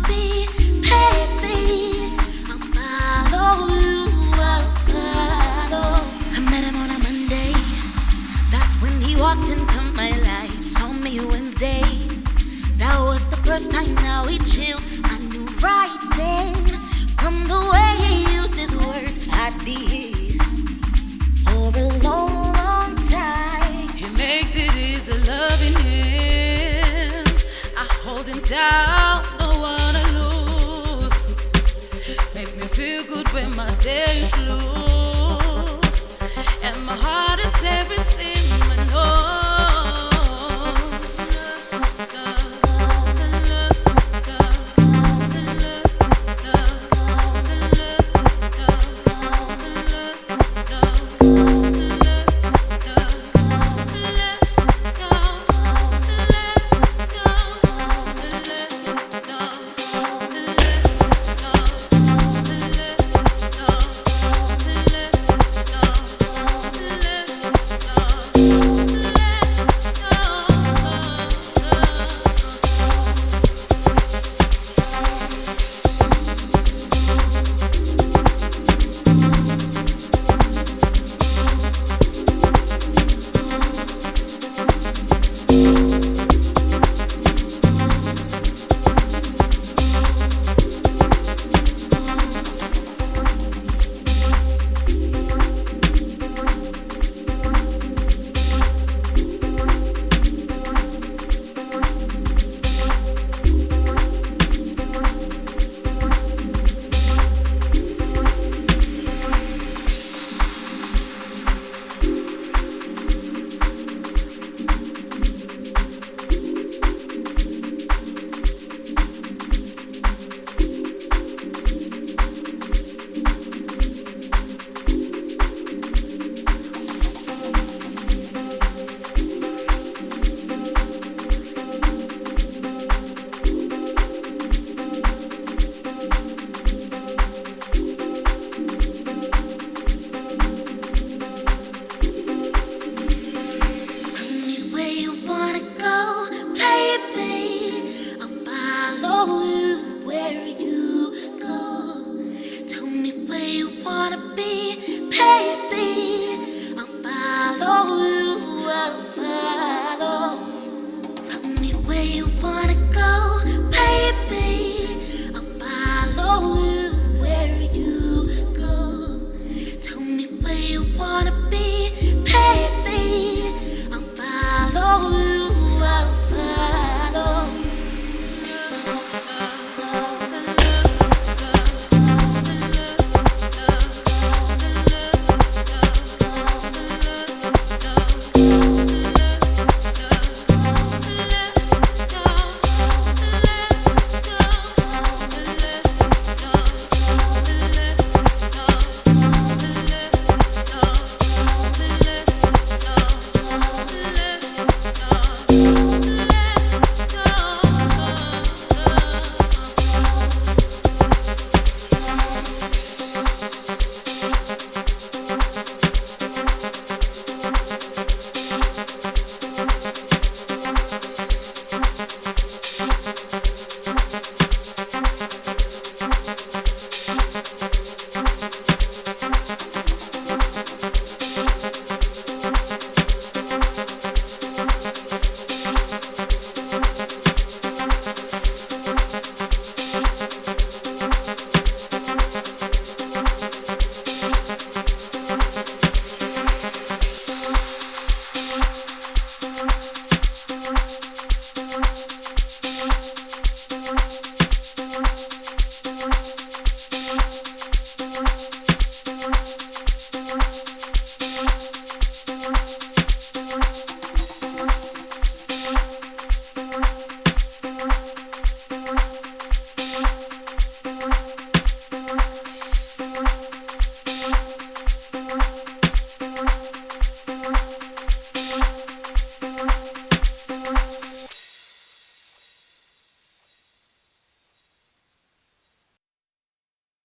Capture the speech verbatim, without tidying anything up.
baby, baby, I'll follow you, I'll follow. I met him on a Monday, that's when he walked into my life. Saw me Wednesday, that was the first time now we chilled. I knew right then, from the way he used his words, I'd be here for a long, long time. He makes it easy loving him. I hold him down, don't wanna lose. Makes me feel good when my day is blue, and my heart is every